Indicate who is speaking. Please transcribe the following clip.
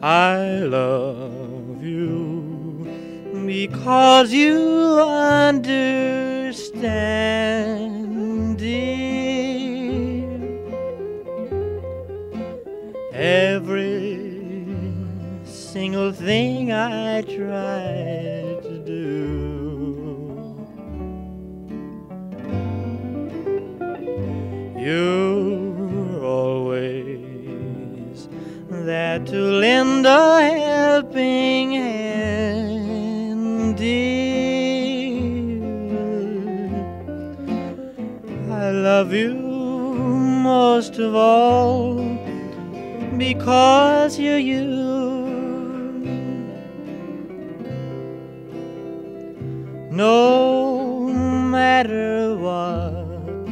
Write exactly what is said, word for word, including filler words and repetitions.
Speaker 1: I love you because you understand, dear. Every single thing I try to do, you're always there to lend a helping hand, dear. I love you most of all because you're you. No